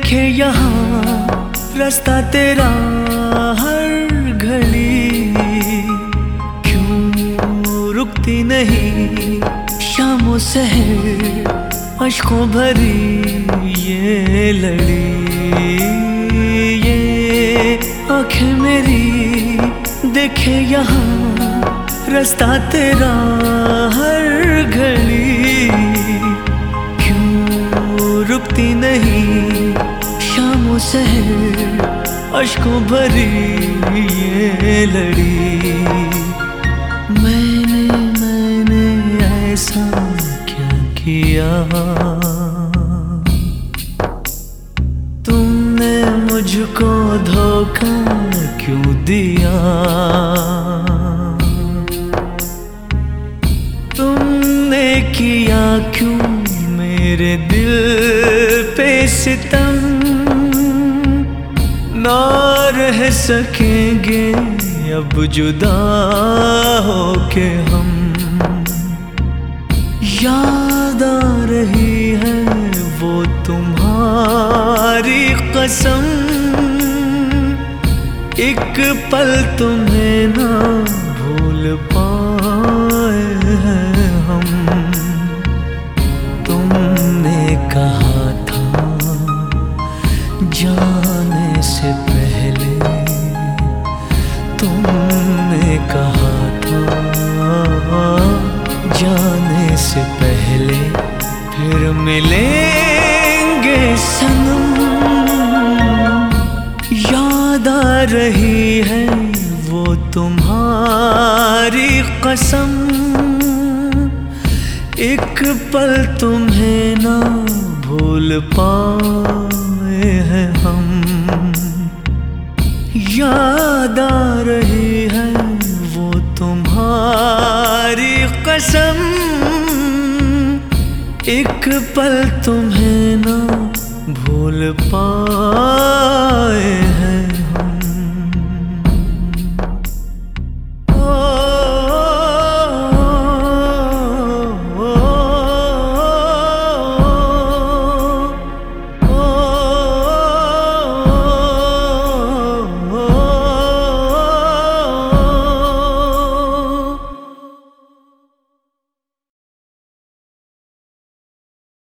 देखे यहाँ रास्ता तेरा हर घड़ी, क्यों रुकती नहीं शामों सहर अश्कों भरी ये लड़ी। ये आँखें मेरी देखे यहाँ रास्ता तेरा हर घड़ी, क्यों रुकती नहीं शामों सहर अश्कों भरी ये लड़ी। मैंने ऐसा क्या किया, तुमने मुझको धोखा क्यों दिया। तुमने किया क्यों मेरे दिल पे सितम, ना रह सकेंगे अब जुदा होके हम। याद आ रही है वो तुम्हारी कसम, एक पल तुम्हें ना भूल पाए हैं हम। तुमने कहा था जाने से पहले, तुमने कहा था जाने से पहले फिर मिलेंगे सनम। याद आ रही है वो तुम्हारी कसम, एक पल तुम्हें ना भूल पाए हैं हम। याद आ रही है वो तुम्हारी कसम, एक पल तुम्हें ना भूल पाए हैं हम।